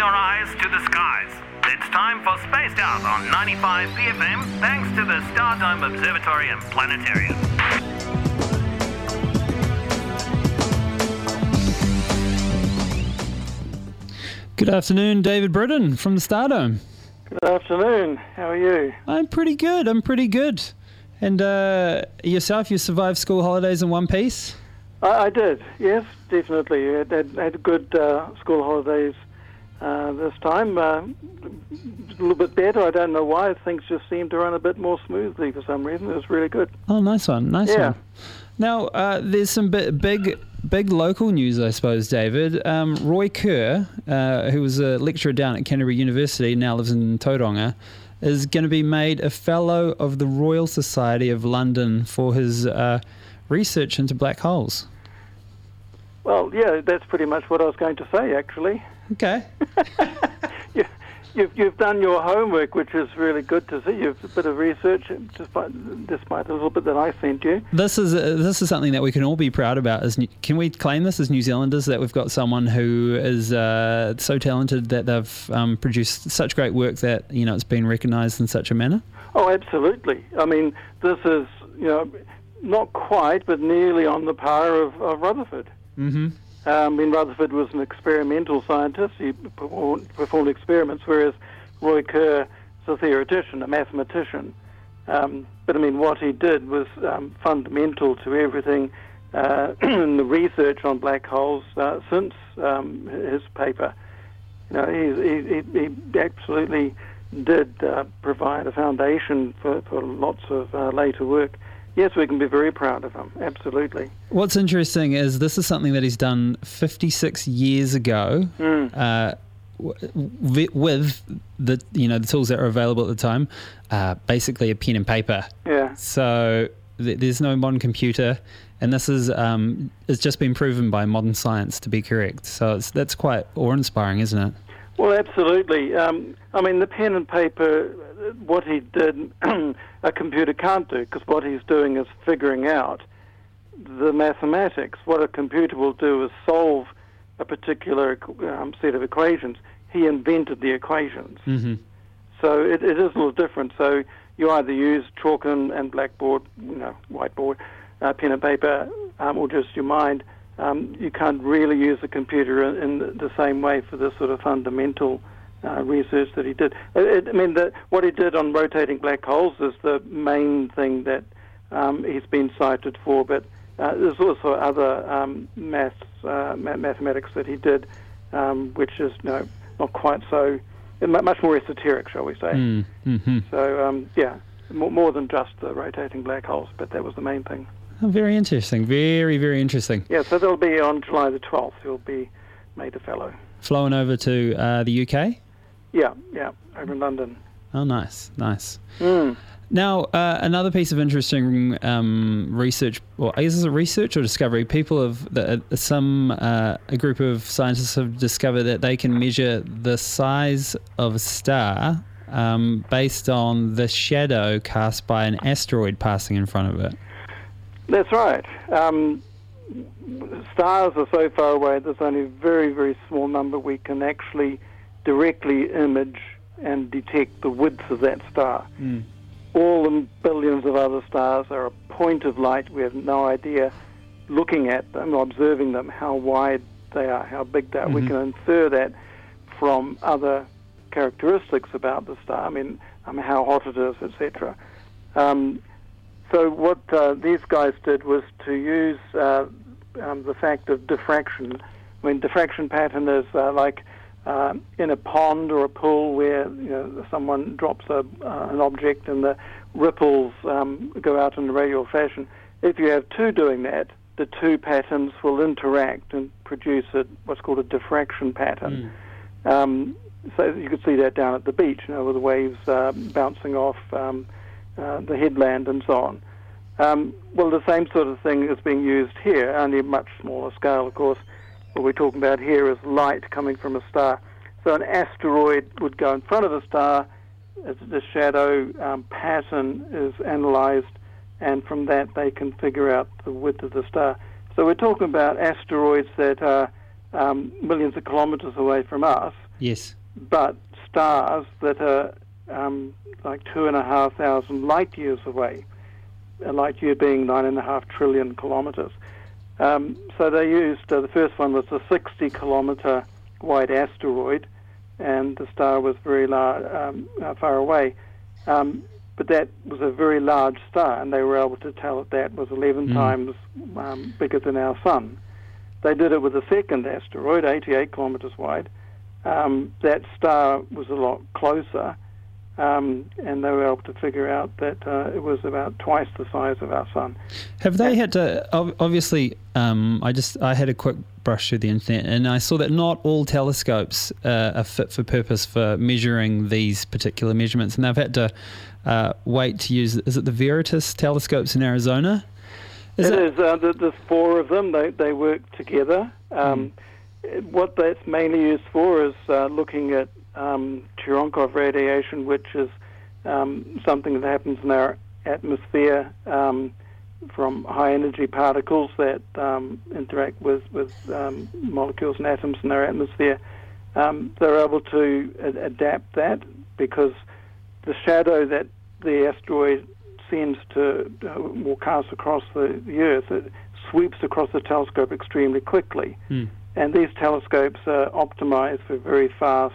your eyes to the skies. It's time for Spaced Out on 95 BFM, thanks to the Stardome Observatory and Planetarium. Good afternoon, David Britton from the Stardome. Good afternoon. How are you? I'm pretty good. And yourself, you survived school holidays in one piece? I did, yes, definitely. I had good school holidays this time. A little bit better. I don't know why. Things just seemed to run a bit more smoothly for some reason. It was really good. Oh, nice one. Now, there's some big local news, I suppose, David. Roy Kerr, who was a lecturer down at Canterbury University, now lives in Tauranga, is going to be made a Fellow of the Royal Society of London for his research into black holes. Well, yeah, that's pretty much what I was going to say, actually. Okay. You've done your homework, which is really good to see. You've a bit of research, despite a little bit that I sent you. This is something that we can all be proud about. Can we claim this as New Zealanders, that we've got someone who is so talented that they've produced such great work that it's been recognised in such a manner? Oh, absolutely. I mean, this is not quite, but nearly on the par of Rutherford. Mm-hmm. Rutherford was an experimental scientist. He performed experiments, whereas Roy Kerr is a theoretician, a mathematician. But what he did was fundamental to everything in the research on black holes since his paper. He absolutely did provide a foundation for lots of later work. Yes, we can be very proud of him, absolutely. What's interesting is this is something that he's done 56 years ago with the tools that are available at the time, basically a pen and paper. Yeah. So there's no modern computer, and this is it's just been proven by modern science to be correct. So that's quite awe-inspiring, isn't it? Well, absolutely. The pen and paper, what he did, a computer can't do, because what he's doing is figuring out the mathematics. What a computer will do is solve a particular set of equations. He invented the equations. Mm-hmm. So it is a little different. So you either use chalk and blackboard, whiteboard, pen and paper, or just your mind. You can't really use a computer in the same way for this sort of fundamental research that he did. What he did on rotating black holes is the main thing that he's been cited for, but there's also other mathematics that he did, which is not quite so, much more esoteric, shall we say. Mm-hmm. So, more than just the rotating black holes, but that was the main thing. Oh, very interesting. Very, very interesting. Yeah, so they'll be on July the 12th. He'll be made a fellow. Flown over to the UK? Yeah, over in London. Oh, nice. Mm. Now, another piece of interesting research, or I guess it's a research or discovery. A group of scientists have discovered that they can measure the size of a star based on the shadow cast by an asteroid passing in front of it. That's right. Stars are so far away, there's only a very, very small number we can actually directly image and detect the width of that star. Mm. All the billions of other stars are a point of light. We have no idea, looking at them, observing them, how wide they are, how big they are. Mm-hmm. We can infer that from other characteristics about the star, how hot it is, etc. So what these guys did was to use the fact of diffraction. Diffraction pattern is like in a pond or a pool where someone drops an object and the ripples go out in a radial fashion. If you have two doing that, the two patterns will interact and produce what's called a diffraction pattern. So you could see that down at the beach, with the waves bouncing off the headland and so on. Well, the same sort of thing is being used here, only a much smaller scale, of course. What we're talking about here is light coming from a star. So an asteroid would go in front of a star, the shadow pattern is analysed, and from that they can figure out the width of the star. So we're talking about asteroids that are millions of kilometres away from us, Yes. but stars that are like 2,500 light years away, a light year being 9.5 trillion kilometres. So they used, the first one was a 60-kilometre wide asteroid, and the star was very far away. But that was a very large star, and they were able to tell that was 11 times bigger than our Sun. They did it with a second asteroid, 88 kilometres wide. That star was a lot closer, and they were able to figure out that it was about twice the size of our Sun. Have they had to, obviously, I had a quick brush through the internet, and I saw that not all telescopes are fit for purpose for measuring these particular measurements, and they've had to wait to use, is it the Veritas telescopes in Arizona? There's 4 of them. They work together. What that's mainly used for is looking at Cherenkov radiation, which is something that happens in our atmosphere from high-energy particles that interact with molecules and atoms in our atmosphere. They're able to adapt that because the shadow that the asteroid sends to will cast across the Earth, it sweeps across the telescope extremely quickly. And these telescopes are optimized for very fast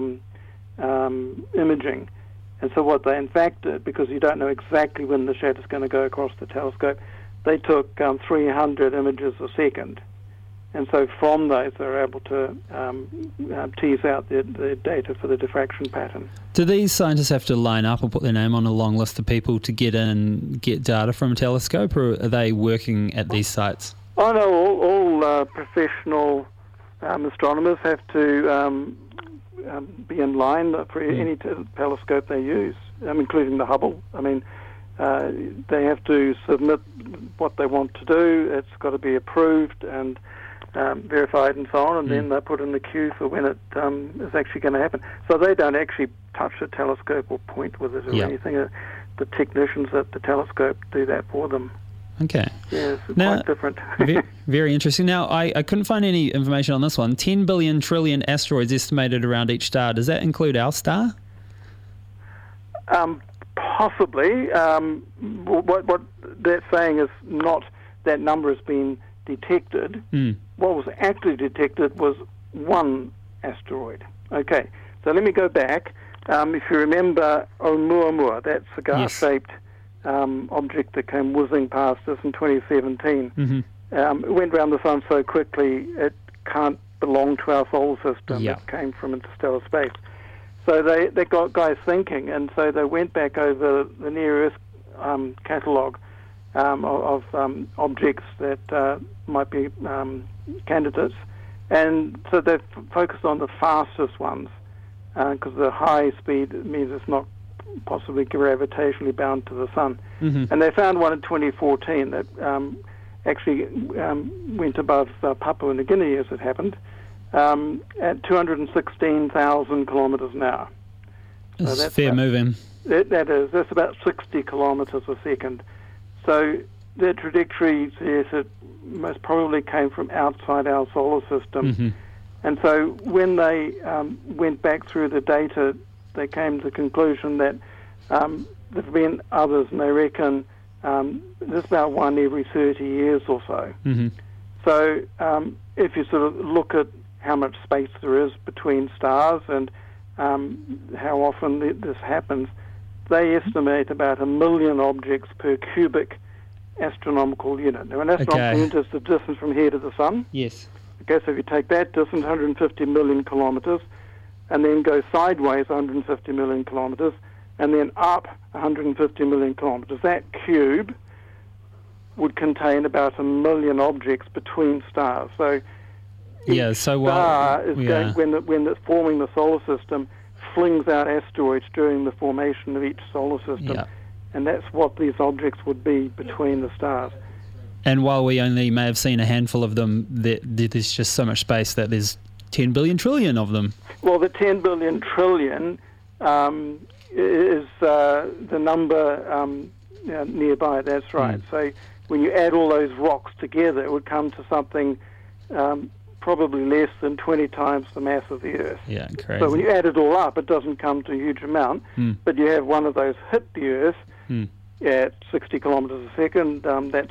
imaging. And so what they in fact did, because you don't know exactly when the shadow is going to go across the telescope, they took 300 images a second. And so from those, they're able to tease out the data for the diffraction pattern. Do these scientists have to line up or put their name on a long list of people to get in and get data from a telescope, or are they working at these sites? Oh, no, all professional astronomers have to be in line for any telescope they use, including the Hubble. I mean, they have to submit what they want to do. It's got to be approved and verified and so on, and then they're put in the queue for when it is actually going to happen. So they don't actually touch the telescope or point with it or anything. The technicians at the telescope do that for them. Okay. Yeah, it's now, quite different. Very interesting. Now, I couldn't find any information on this one. 10 billion trillion asteroids estimated around each star. Does that include our star? Possibly. What they're saying is not that number has been detected. What was actually detected was one asteroid. Okay, so let me go back. If you remember Oumuamua, that cigar-shaped object that came whizzing past us in 2017, it went around the sun so quickly it can't belong to our solar system. It came from interstellar space. So they got guys thinking, and so they went back over the Near-Earth catalogue of objects that might be candidates. And so they've focused on the fastest ones because the high speed means it's not possibly gravitationally bound to the sun. And they found one in 2014 that actually went above Papua New Guinea, as it happened, at 216,000 kilometres an hour. So that's fair moving. That's about 60 kilometres a second. So their trajectory says it most probably came from outside our solar system. And so when they went back through the data, they came to the conclusion that there have been others, and they reckon there's about one every 30 years or so. So if you sort of look at how much space there is between stars and how often this happens, they estimate about 1 million objects per cubic astronomical unit. Now, an astronomical unit is the distance from here to the sun. Yes. Okay, so if you take that distance, 150 million kilometres, and then go sideways 150 million kilometres, and then up 150 million kilometres, that cube would contain about 1 million objects between stars. So each star is going, when it's forming the solar system, flings out asteroids during the formation of each solar system. And that's what these objects would be between the stars. And while we only may have seen a handful of them, there's just so much space that there's 10 billion trillion of them. Well, the 10 billion trillion is the number nearby, that's right. So when you add all those rocks together, it would come to something probably less than 20 times the mass of the Earth. Yeah, crazy. So when you add it all up, it doesn't come to a huge amount, but you have one of those hit the Earth at 60 kilometres a second, that's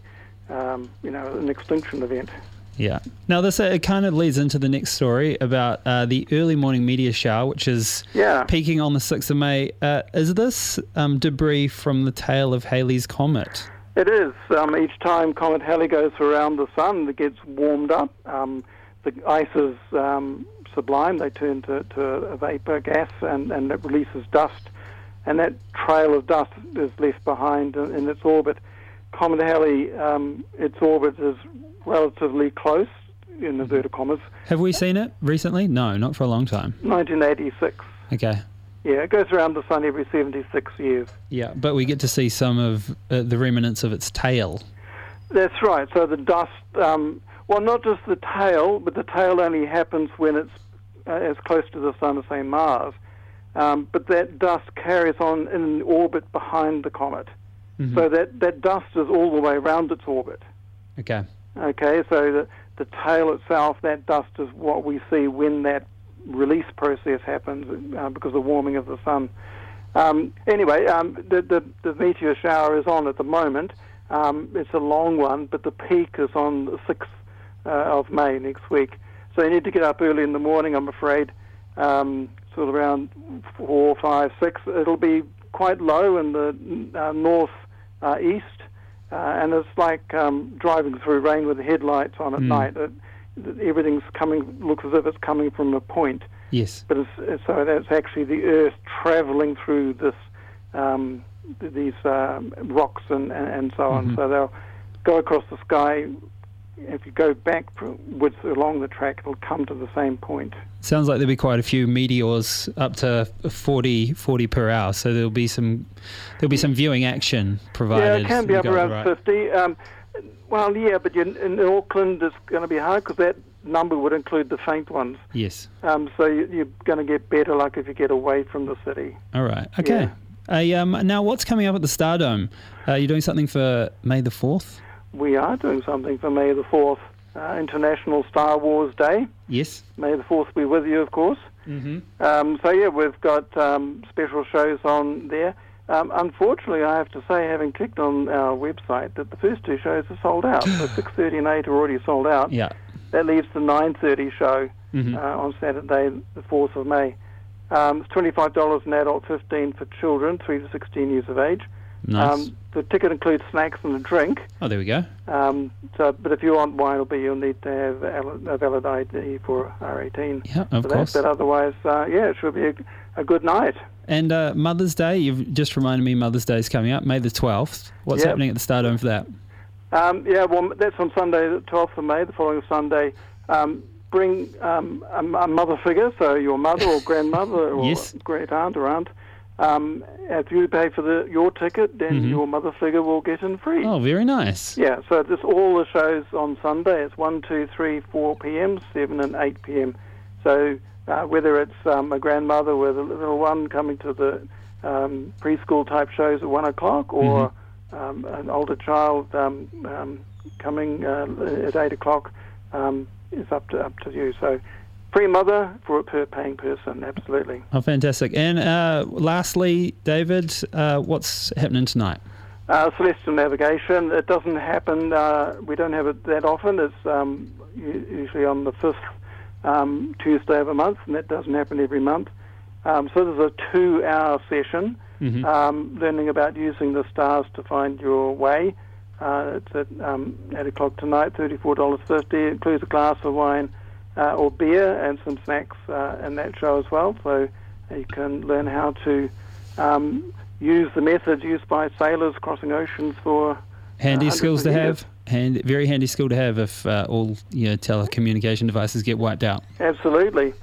an extinction event. Yeah. Now, this it kind of leads into the next story about the early morning meteor shower, which is peaking on the 6th of May. Is this debris from the tail of Halley's Comet? It is. Each time Comet Halley goes around the sun, it gets warmed up. The ice is sublime. They turn to a vapor gas, and it releases dust. And that trail of dust is left behind in its orbit. Comet Halley, its orbit is relatively close, in inverted commas. Have we seen it recently? No, not for a long time. 1986. Okay. Yeah, it goes around the sun every 76 years. Yeah, but we get to see some of the remnants of its tail. That's right. So the dust, not just the tail, but the tail only happens when it's as close to the sun as, say, Mars. But that dust carries on in orbit behind the comet. Mm-hmm. So that dust is all the way around its orbit. Okay. Okay, so the tail itself, that dust is what we see when that release process happens because of the warming of the sun. Anyway, the meteor shower is on at the moment. It's a long one, but the peak is on the 6th of May next week. So you need to get up early in the morning, I'm afraid, sort of around 4, 5, 6. It'll be quite low in the north-east, and it's like driving through rain with the headlights on at night. Everything's looks as if it's coming from a point. Yes. But so that's actually the Earth traveling through this these rocks and so on. So they'll go across the sky. If you go backwards along the track, it'll come to the same point. Sounds like there'll be quite a few meteors, up to 40 per hour. So there'll be some viewing action provided. Yeah, it can be up around 50. But in Auckland it's going to be hard because that number would include the faint ones. Yes. So you're going to get better luck if you get away from the city. All right. Okay. Yeah. Now, what's coming up at the Stardome? Are you doing something for May the 4th? We are doing something for May the 4th, International Star Wars Day. Yes. May the 4th be with you, of course. Mm-hmm. We've got special shows on there. Unfortunately, I have to say, having clicked on our website, that the first two shows are sold out. So 6:30 and 8 are already sold out. Yeah. That leaves the 9:30 show on Saturday, the 4th of May. It's $25 an adult, $15 for children, 3 to 16 years of age. Nice. The ticket includes snacks and a drink. Oh, there we go. But if you want wine or beer, you'll need to have a valid ID for R18. Yeah, of course. But otherwise, it should be a good night. And Mother's Day, you've just reminded me Mother's Day is coming up, May the 12th. What's happening at the Stardome for that? That's on Sunday, the 12th of May, the following Sunday. Bring a mother figure, so your mother or grandmother or great aunt or aunt. If you pay for your ticket, then your mother figure will get in free. Oh, very nice. Yeah, so it's all the shows on Sunday. It's 1, 2, 3, 4 p.m., 7 and 8 p.m. So whether it's a grandmother with a little one coming to the preschool type shows at 1 o'clock or an older child coming at 8 o'clock, it's up to you. So free mother for a per-paying person, absolutely. Oh, fantastic. And lastly, David, what's happening tonight? Celestial Navigation. It doesn't happen, we don't have it that often. It's usually on the 5th Tuesday of a month, and that doesn't happen every month. So there's a 2-hour session learning about using the stars to find your way. It's at 8 o'clock tonight, $34.50. It includes a glass of wine or beer and some snacks in that show as well. So you can learn how to use the methods used by sailors crossing oceans for handy skills to have. Very handy skill to have if all telecommunication devices get wiped out. Absolutely.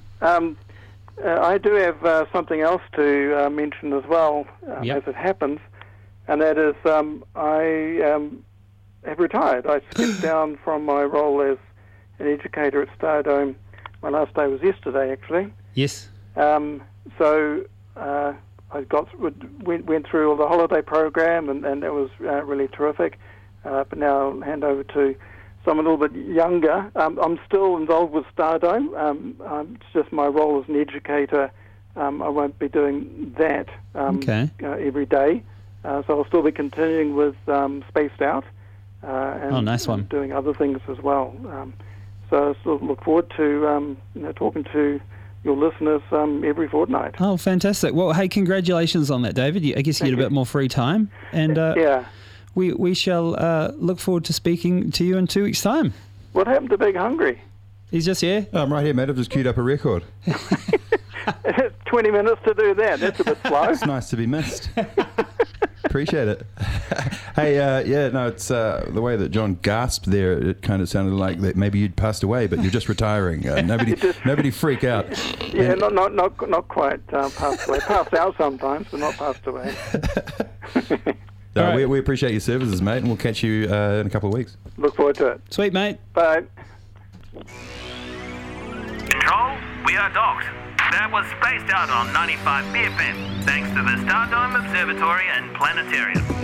I do have something else to mention as well as it happens, and that is I have retired. I stepped down from my role as an educator at Stardome. My last day was yesterday, actually. Yes. So I went through all the holiday program, and that was really terrific. But now I'll hand over to I'm a little bit younger. I'm still involved with Stardome. It's just my role as an educator. I won't be doing that every day. So I'll still be continuing with Spaced Out and nice one. Doing other things as well. So I still look forward to talking to your listeners every fortnight. Oh, fantastic. Well, hey, congratulations on that, David. I guess you get a bit more free time. And we shall look forward to speaking to you in 2 weeks' time. What happened to Big Hungry? He's just here. I'm right here, mate. I've just queued up a record. 20 minutes to do that. That's a bit slow. It's nice to be missed. Appreciate it. Hey, it's the way that John gasped there. It kind of sounded like that maybe you'd passed away, but you're just retiring. Nobody freak out. Yeah, and not quite passed away. Passed out sometimes, but not passed away. Right. We appreciate your services, mate, and we'll catch you in a couple of weeks. Look forward to it. Sweet, mate. Bye. Control, we are docked. That was Spaced Out on 95 BFM, thanks to the Stardome Observatory and Planetarium.